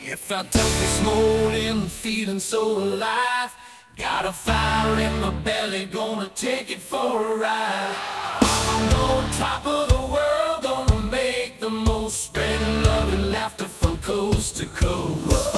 If I took this morning feeling so alive, got a fire in my belly, gonna take it for a ride. I'm on top of the world, gonna make the most, spreading love and laughter from coast to coast.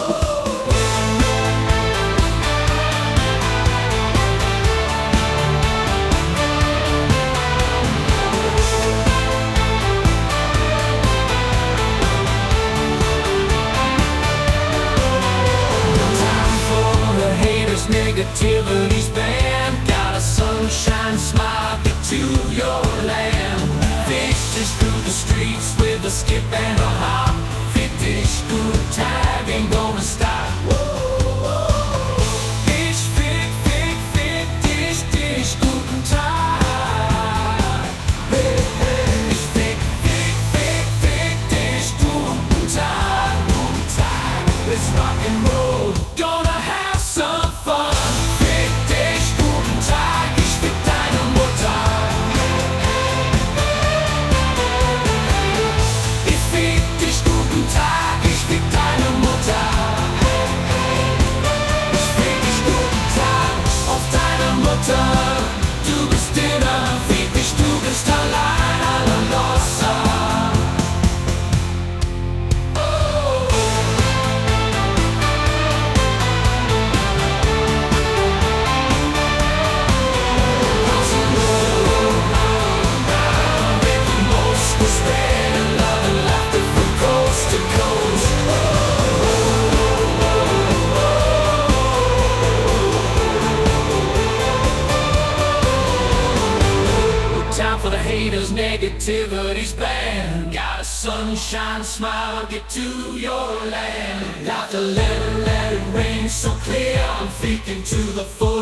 Negativity's banned. Got a sunshine smile, get to your land. Fishes through the streets with a skip and a hop. Fit dish, good time, ain't gonna stop. Fish, fit, fit, fit, dish, dish, guten Tag. Fish, fit, fit, fit, fit, dish, guten Tag, guten Tag. Let's rock and roll, gonna have some fun. Du bist Dinner, fick dich, du bist allein, alla nossa. Make the most, we're spreading love and laughter from coast to coast. Time for the haters, negativity's banned. Got a sunshine smile, get to your land. Laughter, let it rain so clear. I'm freaking to the full.